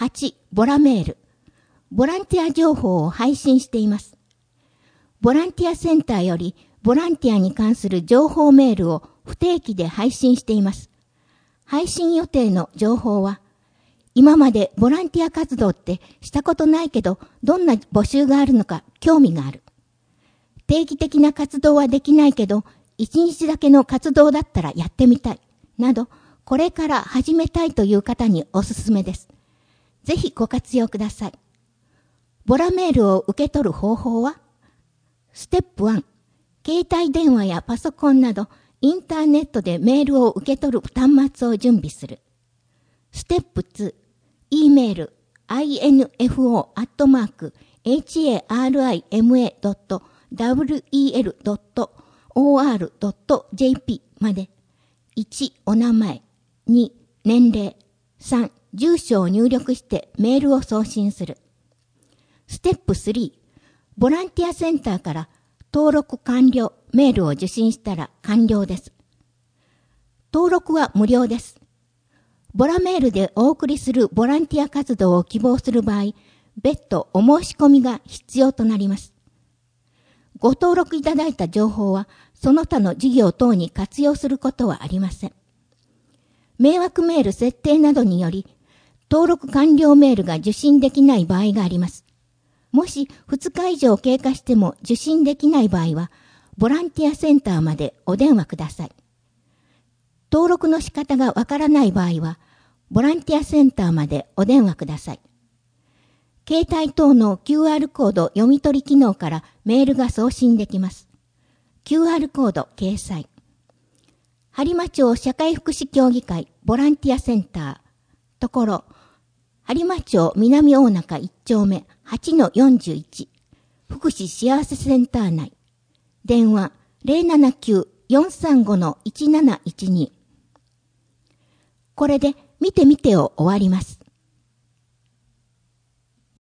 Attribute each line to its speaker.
Speaker 1: 8、ボラメール。ボランティア情報を配信しています。ボランティアセンターよりボランティアに関する情報メールを不定期で配信しています。配信予定の情報は、今までボランティア活動ってしたことないけど、どんな募集があるのか興味がある。定期的な活動はできないけど、1日だけの活動だったらやってみたい。など、これから始めたいという方におすすめです。ぜひご活用ください。ボラメールを受け取る方法は、ステップ1、携帯電話やパソコンなど、インターネットでメールを受け取る端末を準備する。ステップ2、E メール info@ma.wel.or.jp まで。1、お名前。2、年齢。3、住所を入力してメールを送信する。ステップ3、ボランティアセンターから登録完了メールを受信したら完了です。登録は無料です。ボラメールでお送りするボランティア活動を希望する場合、別途お申し込みが必要となります。ご登録いただいた情報は、その他の事業等に活用することはありません。迷惑メール設定などにより、登録完了メールが受信できない場合があります。もし2日以上経過しても受信できない場合は、ボランティアセンターまでお電話ください。登録の仕方がわからない場合は、ボランティアセンターまでお電話ください。携帯等の QR コード読み取り機能からメールが送信できます。QR コード掲載。播磨町社会福祉協議会ボランティアセンター。ところ、播磨町南大中1丁目 8-41 福祉幸せセンター内。電話 079-435-1712。これで見てみてを終わります。